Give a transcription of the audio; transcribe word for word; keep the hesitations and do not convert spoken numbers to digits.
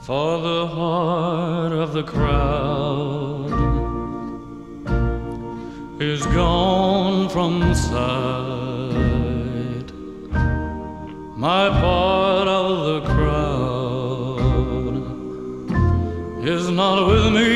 for the heart of the crowd is gone from sight. My part of the crowd is not with me